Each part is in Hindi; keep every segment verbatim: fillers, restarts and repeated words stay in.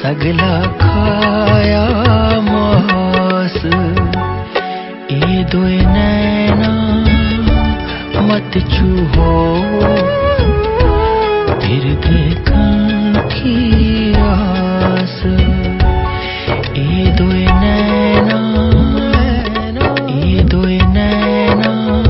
सगला खाया मास ए दोए नैना मत छूहो फिर देखन की आस ए दोए नैना ए दोए नैना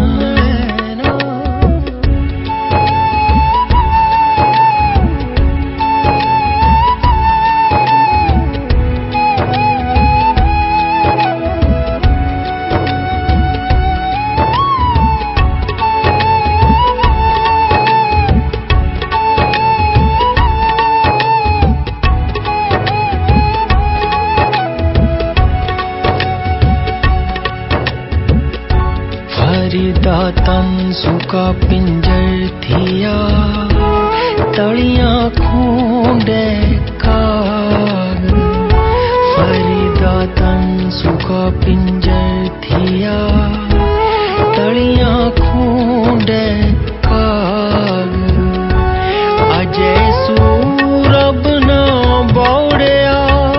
फरीदा तंसु का पिंजर थिया तलियां खूंडे काग फरीदा तंसु का पिंजर थिया तलियां खूंडे काग अजय सूरब ना बौड़िया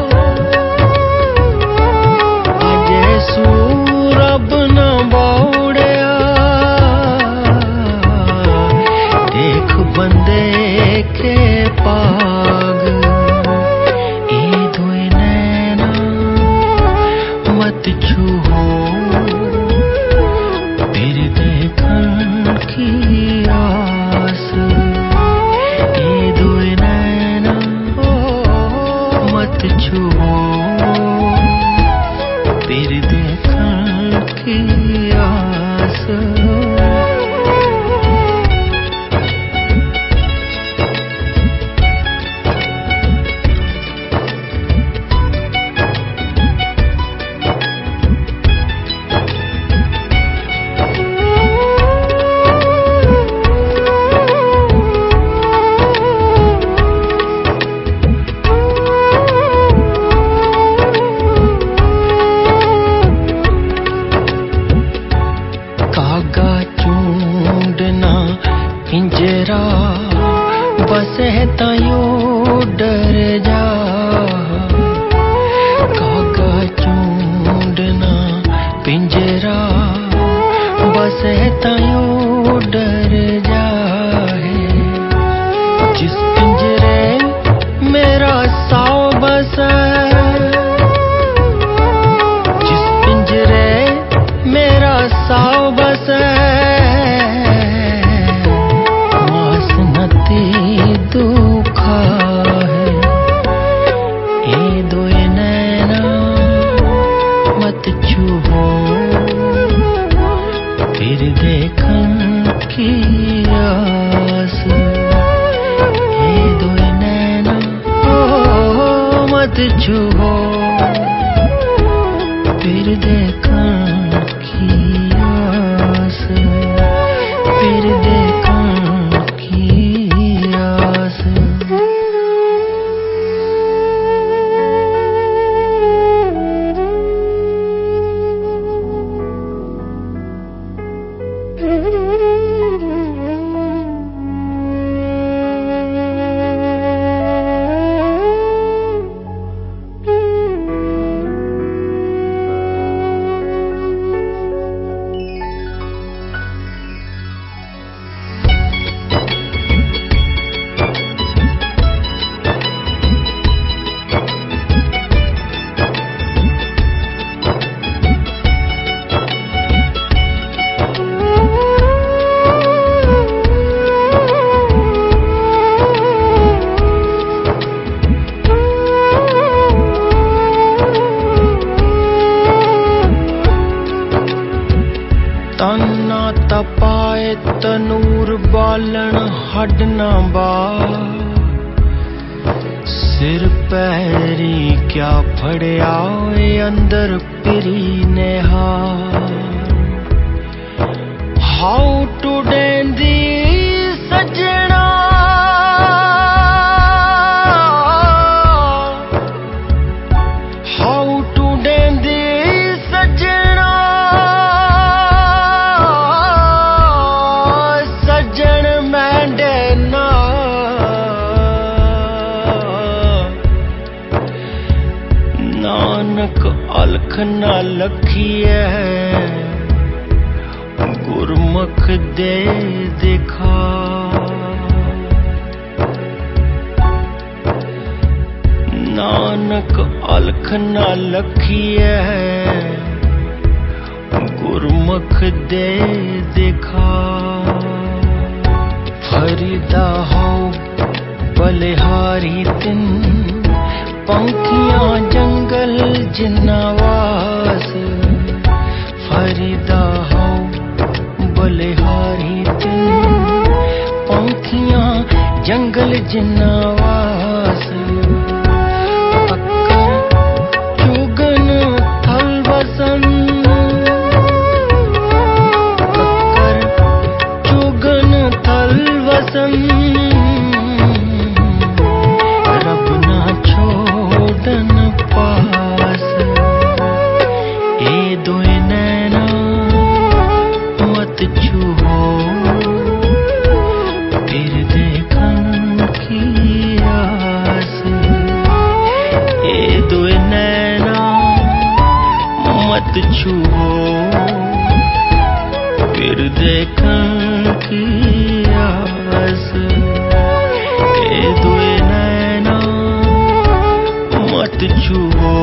अजय सूरब ना बंदे के पाग ए दोए नैना मत छूहो फिर देखन की आस ए दोए नैना मत छूहो फिर देखन की आस पिंजरा बसे तायो डर जा कागा चूंडना पिंजरा बसे तायो डर जा है जिस पिंजरे मेरा साव बसा जिस पिंजरे मेरा साव बसा दुखा है ए दोए नैना मत छूहो फिर देखन की आस ए दोए नैना ओ मत छूहो फिर देखन की आस फिर देखन की आस तना तपाए तनूर बालन हडना बा सिर पैरी क्या फड़िया अंदर पिरी नेहा हाउ टू डेंदी सजना हाउ टू डेंदी सजना सजन मैंडे ना अलख ना लखिए गुरमुख दे देखा। नानक अलख ना लखिए गुरमुख दे देखा। फरीदा हो बलिहारी तिन पंखियां जंगल जिन्नावास। फरीदा हो बलिहारी तिन पंखियां जंगल जिन्नावास। चुगन थल वसन अक्कर चुगन थल वसन रब ना छोड़न पास। ए दोए नैना मत छुओ फिर देखन की आस। ए दोए नैना मत छुओ फिर देखन की आस। ए दोए नैना मत छुओ